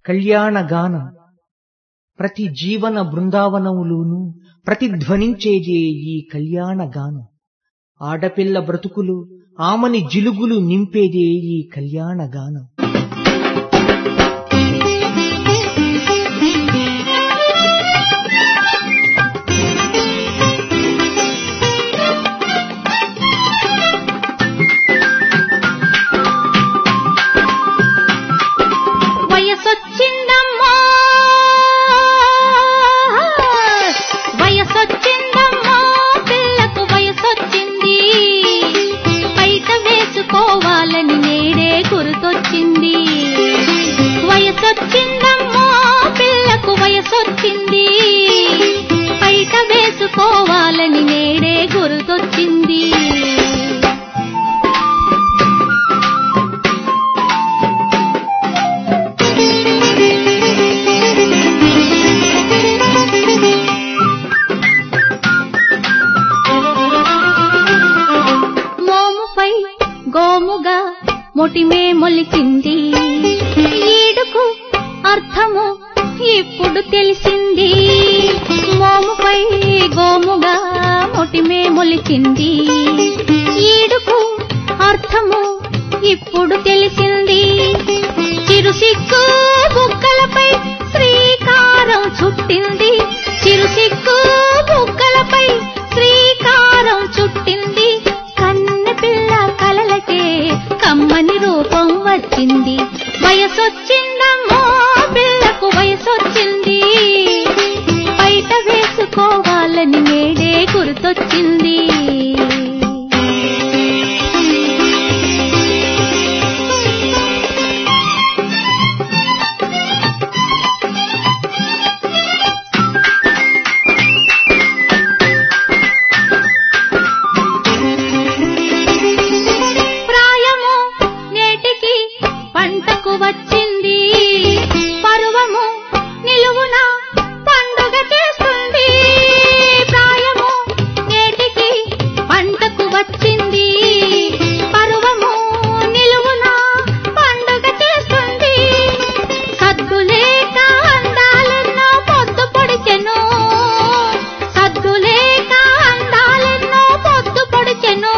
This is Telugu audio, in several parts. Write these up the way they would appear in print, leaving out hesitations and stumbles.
కళ్యాణగానం ప్రతి జీవన బృందావనములోనూ ప్రతిధ్వనించేదే ఈ కళ్యాణగానం. ఆడపిల్ల బ్రతుకులు ఆమని జిలుగులు నింపేదే ఈ కళ్యాణగానం. వేసుకోవాలని నేడే గుర్తొచ్చింది. మోముపై గోముగా మొటిమే మొలిచింది, ఈడుకు అర్థము ఇప్పుడు తెలిసింది. మోముపై గోముగా మొటిమే మొలిచింది, ఈడుకు అర్థము ఇప్పుడు తెలిసింది. చిరుసిగ్గు బుగ్గలపై శ్రీకారం చుట్టింది, చిరుసిగ్గు బుగ్గలపై శ్రీకారం చుట్టింది. కన్నెపిల్ల కలలకే కమ్మని రూపం వచ్చింది. వయసొచ్చిందమ్మో పిల్లకు వయసొచ్చింది, బయట వేసుకోవాలని నేడే గుర్తొచ్చింది. ప్రాయము నేటికి పంటకు వచ్చింది, పరువము నిలువున పండుగ చేస్తుంది. ప్రాయము నేటికి పంటకు వచ్చింది, పరువము నిలువున పండుగ చేస్తుంది. సద్దులేక అందాలెన్నో పొద్దు పొడిచెను, సద్దులేక అందాలెన్నో పొద్దు పొడిచెను.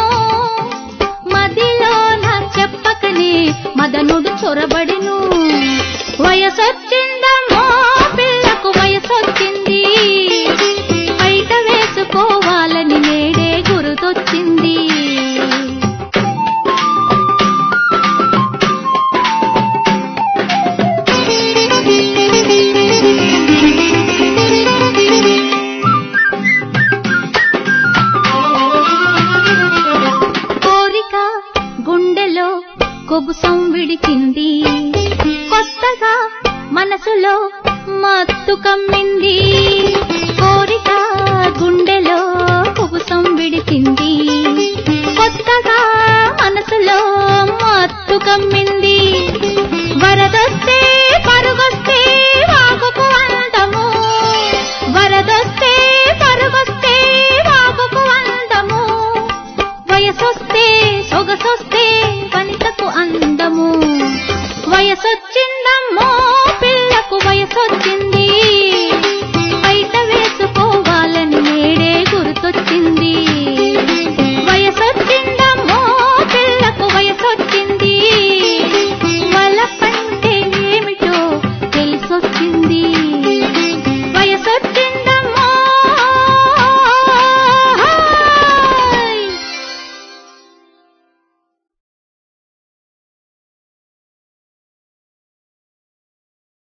మదిలోన చెప్పకనే మదనుడు చొరబడిను. వయసొచ్చి